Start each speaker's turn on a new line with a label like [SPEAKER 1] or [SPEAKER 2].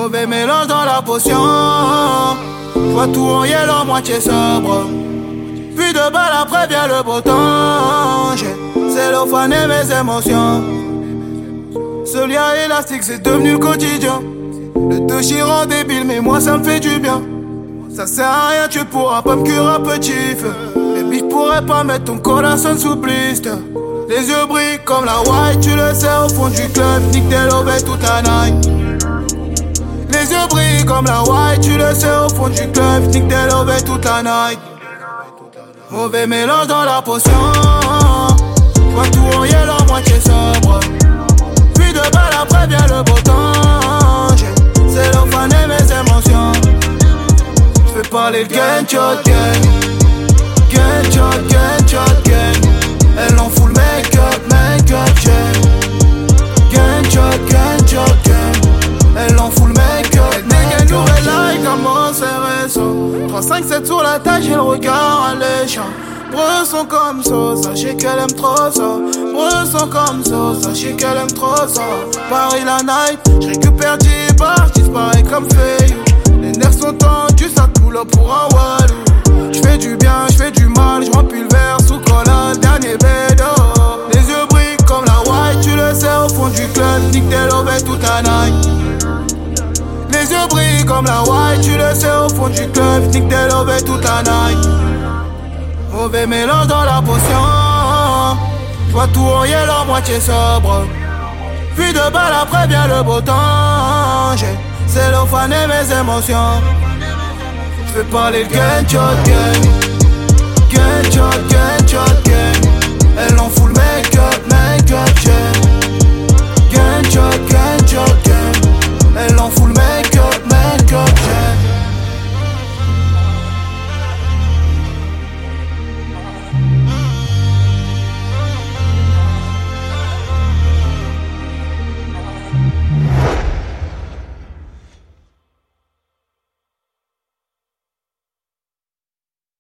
[SPEAKER 1] Mauvais mélange dans la potion. J'vois tout en yellow, moitié sobre. Puis de balle après vient le beau temps. J'ai cellophané mes émotions. Ce lien élastique c'est devenu le quotidien. Le touchy rend débile mais moi ça me fait du bien. Ça sert à rien, tu pourras pas me cuire un petit feu. Baby, je pourrais pas mettre ton corazon sous blister. Les yeux brillent comme la white, tu le sais au fond du club. Nique des lovés toute la night. Les yeux brillent comme la white, tu le sais au fond du club. Nique des lovés toute la night. Mauvais mélange dans la potion. J'vois tout en yellow, moitié sobre. Puis de balle après vient le beau temps. J'ai cellophané mes émotions. J'fais parler le gunshot gang. Gunshot, gunshot gang. Elle en fout le make-up gang. Gunshot, gunshot gang. Elle en fout le make-up. Nigga, nouvelle like, comment c'est récent. 3-5-7 sur la tâche, j'ai le regard alléchant. Bresson comme ça, sachez qu'elle aime trop ça. Bresson comme ça, sachez qu'elle aime trop ça. Paris la night, j'récupère 10 bars, disparaît comme Fayou. Les nerfs sont tendus, ça coule pour un walou. J'fais du bien, j'fais du mal, j'remplis le verre sous collade, dernier bédo. Les yeux brillent comme la white, tu le sais au fond du club, nique des lovés toute la night. Les yeux brillent comme la white, tu le sais au fond du club, nique des lovés toute la night. Mauvais mélange dans la potion. J'vois tout en yellow, moitié sobre. Puis de balle après vient le beau temps. J'ai cellophané mes émotions. J'fais parler le gunshot gang. Gunshot gang.